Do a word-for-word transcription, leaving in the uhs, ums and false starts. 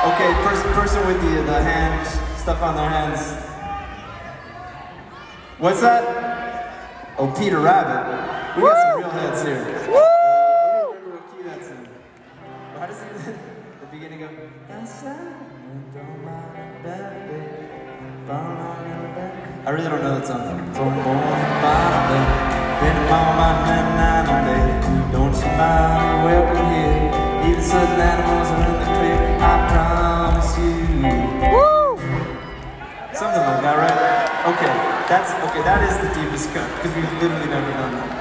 Okay, person, person with the, the hand, stuff on their hands. What's that? Oh, Peter Rabbit. We got some real heads here. Woo! I don't remember what key that's in. How does it, the beginning of... I really don't know that song. Don't somebody welcome here. Even certain animals are in the clear. I promise you. Woo! Something like that, right? Okay, that's okay. That is the deepest cut because we've literally never done that.